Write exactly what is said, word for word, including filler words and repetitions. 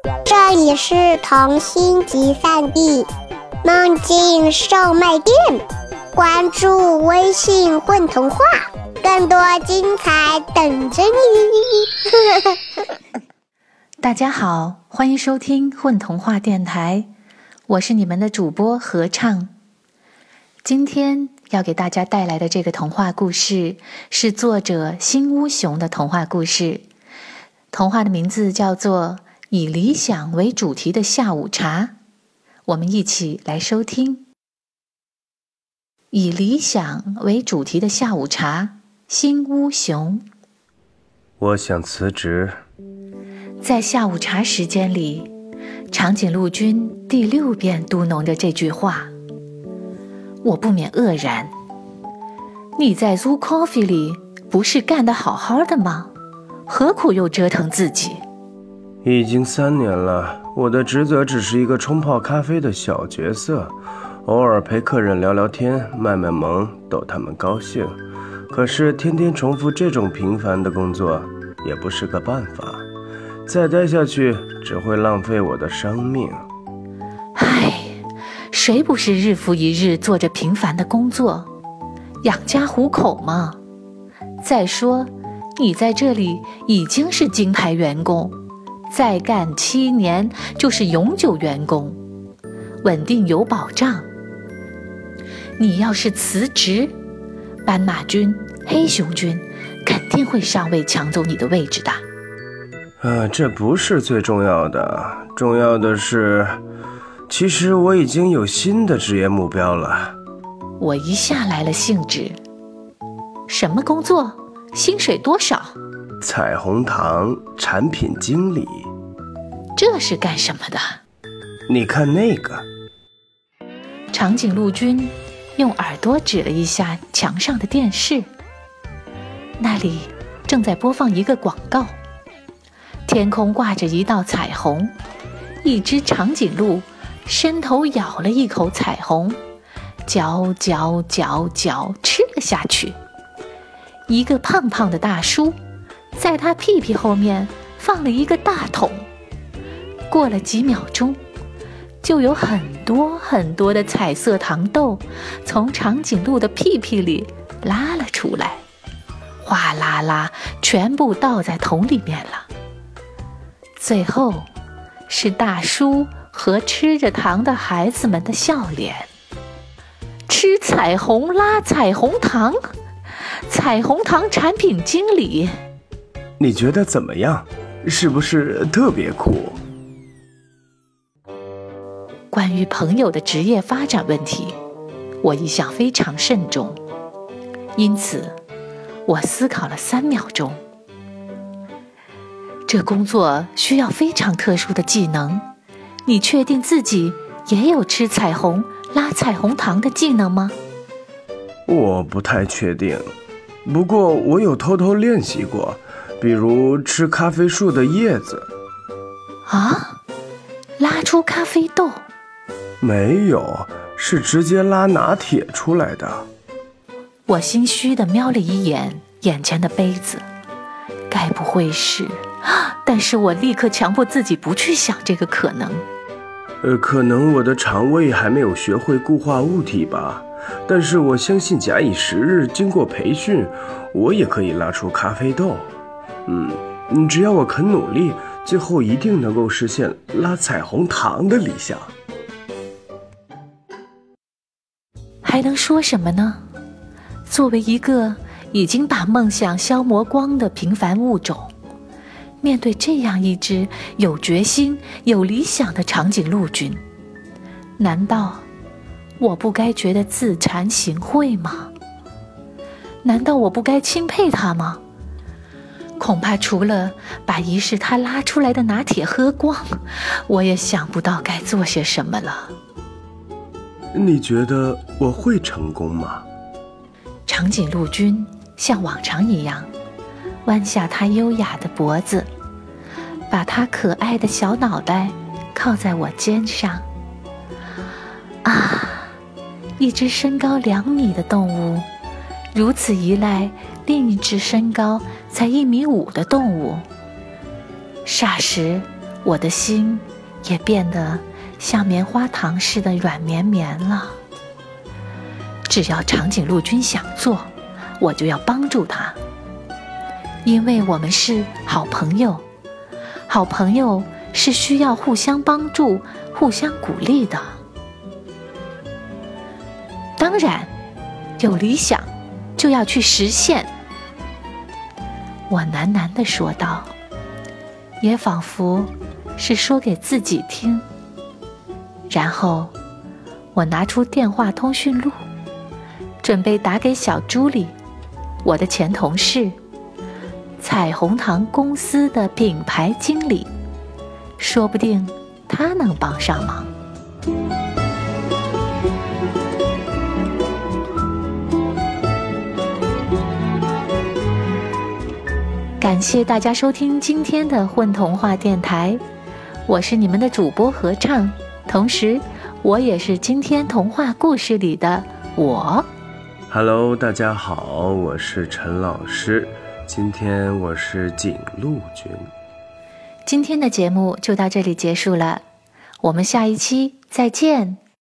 这里是童心集散地梦境售卖店，关注微信混童话，更多精彩等着你。 大家好，欢迎收听混童话电台，我是你们的主播合唱。今天要给大家带来的这个童话故事是作者新屋熊的童话故事，童话的名字叫做以理想为主题的下午茶。我们一起来收听。以理想为主题的下午茶，新屋熊。 我想辞职。 在下午茶时间里，长颈鹿君第六遍嘟哝着这句话。我不免愕然，你在 Zoo Coffee 里不是干得好好的吗？何苦又折腾自己？ 已经三年了，我的职责只是一个冲泡咖啡的小角色，偶尔陪客人聊聊天，卖卖萌，逗他们高兴。可是天天重复这种平凡的工作也不是个办法，再待下去只会浪费我的生命。 唉，谁不是日复一日做着平凡的工作，养家糊口嘛？再说，你在这里已经是金牌员工，再干七年就是永久员工，稳定有保障。你要是辞职，斑马君、黑熊君肯定会上位抢走你的位置的。 呃，这不是最重要的，重要的是，其实我已经有新的职业目标了。 我一下来了兴致。什么工作？薪水多少？ 彩虹糖产品经理。 这是干什么的？ 你看那个。 长颈鹿君用耳朵指了一下墙上的电视，那里正在播放一个广告。天空挂着一道彩虹，一只长颈鹿伸头咬了一口彩虹，嚼嚼嚼嚼吃了下去。一个胖胖的大叔在他屁屁后面放了一个大桶，过了几秒钟，就有很多很多的彩色糖豆从长颈鹿的屁屁里拉了出来，哗啦啦全部倒在桶里面了。最后是大叔和吃着糖的孩子们的笑脸。吃彩虹拉彩虹糖，彩虹糖产品经理。 你觉得怎么样？是不是特别酷？ 关于朋友的职业发展问题，我一向非常慎重，因此我思考了三秒钟。这工作需要非常特殊的技能，你确定自己也有吃彩虹拉彩虹糖的技能吗？ 我不太确定，不过我有偷偷练习过，比如吃咖啡树的叶子。 啊？拉出咖啡豆？ 没有，是直接拉拿铁出来的。 我心虚地瞄了一眼眼前的杯子，该不会是……但是我立刻强迫自己不去想这个可能。 呃，可能我的肠胃还没有学会固化物体吧，但是我相信假以时日，经过培训，我也可以拉出咖啡豆。嗯，只要我肯努力，最后一定能够实现拉彩虹糖的理想。 还能说什么呢？作为一个已经把梦想消磨光的平凡物种，面对这样一只有决心、有理想的长颈鹿君，难道我不该觉得自惭形秽吗？难道我不该钦佩他吗？恐怕除了把一世他拉出来的拿铁喝光，我也想不到该做些什么了。 你觉得我会成功吗？ 长颈鹿君像往常一样弯下他优雅的脖子，把他可爱的小脑袋靠在我肩上。啊，一只身高两米的动物，如此一来，另一只身高才一米五的动物。霎时， 我的心也变得像棉花糖似的软绵绵了。只要长颈鹿君想做，我就要帮助他，因为我们是好朋友，好朋友是需要互相帮助、互相鼓励的。当然，有理想就要去实现。我喃喃地说道，也仿佛是说给自己听。然后，我拿出电话通讯录，准备打给小朱莉，我的前同事，彩虹糖公司的品牌经理，说不定他能帮上忙。感谢大家收听今天的混童话电台，我是你们的主播合唱，同时我也是今天童话故事里的我。 Hello， 大家好，我是陈老师，今天我是景陆君。 今天的节目就到这里结束了，我们下一期再见。